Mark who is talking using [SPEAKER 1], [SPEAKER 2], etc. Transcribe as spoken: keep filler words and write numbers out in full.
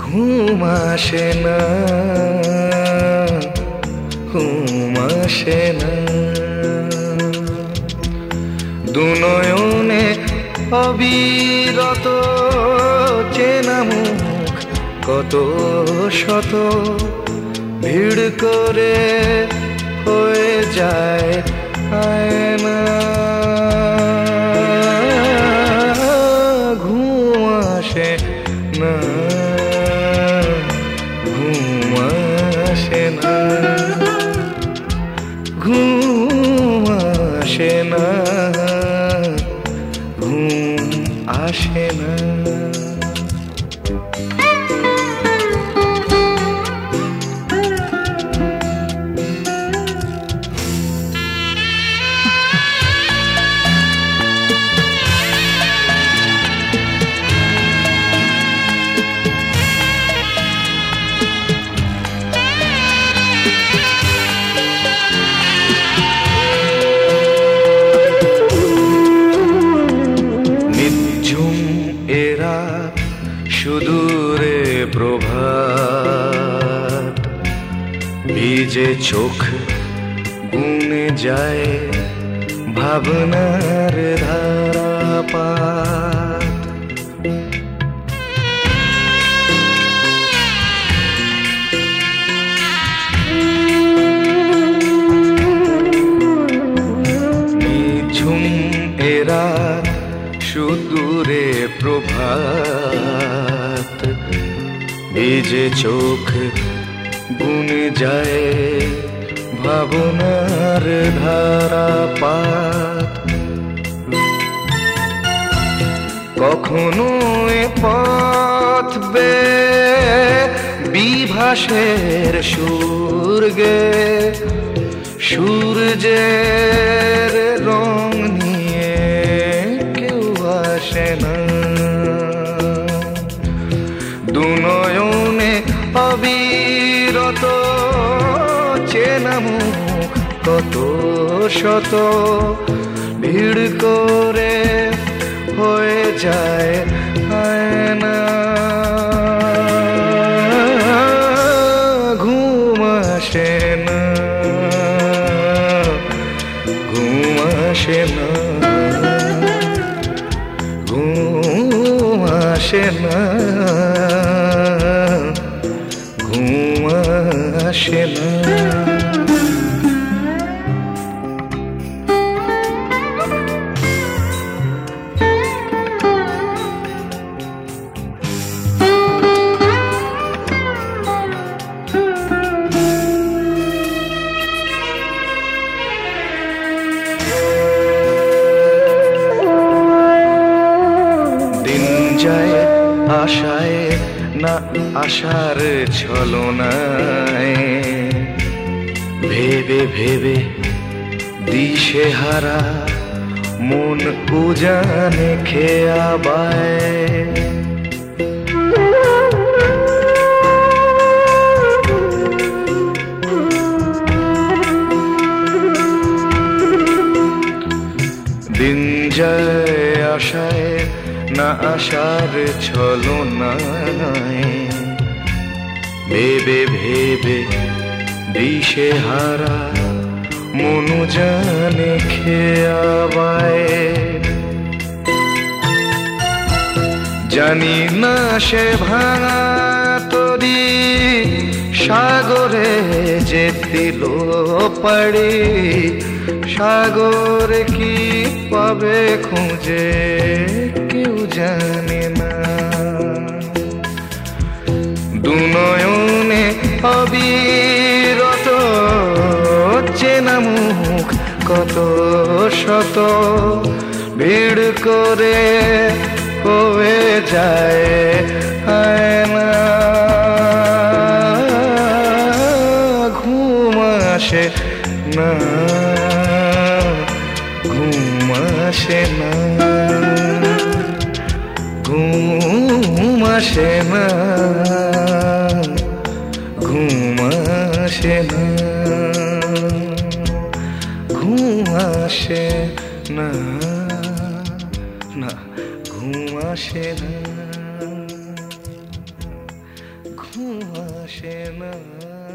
[SPEAKER 1] ঘুম আসে না, ঘুম আসে না। দুনয়নে অবিরত চেনা মুখ কত শত ভিড় করে হয়ে যায় আয়না। ঘুম আসে না, ঘুম আসে না, ঘুম আসে না, ঘুম আসে না। সুদূরে প্রভাত ভিজে চোখ গুনে যায় ভাবনার ধারাপাত। নিঝুম এরা সুদূরে প্রভাত ভিজে চোখ গুনে যায় ভাবনার ধারাপাত। কখনো এ পথ বে বিভাসের সুর গে সূর্যের রং নিয়ে কেউ আসে না। দুনয়নে অবিরত চেনা মুখ কত শত ভিড় করে হয়ে যায় আয়না। ঘুম আসে না, ঘুম আসে না, ঘুম আসে না, ঘুম আসে না। আশায় না আশার ছলনায় ভেবে ভেবে দিশে হারা মন উজানে খেয়া বায়। দিন যায় আশায় না আশার ছলনায় ভেবে ভেবে দিশে হারা মনু জানে খেয়া বায়। জানি না সে ভাঙা তরি সাগরে যে দিল পাড়ি সাগর কি পাবে খুঁজে কেউ জানে না। দুনয়নে অবিরত চেনা মুখ কত শত ভিড় করে হয়ে যায় আয়না। ঘুম আসে না, ঘুম আসে না, ঘুম আসে না, ঘুম আসে না, ঘুম আসে না, না ঘুম আসে না, ঘুম আসে না।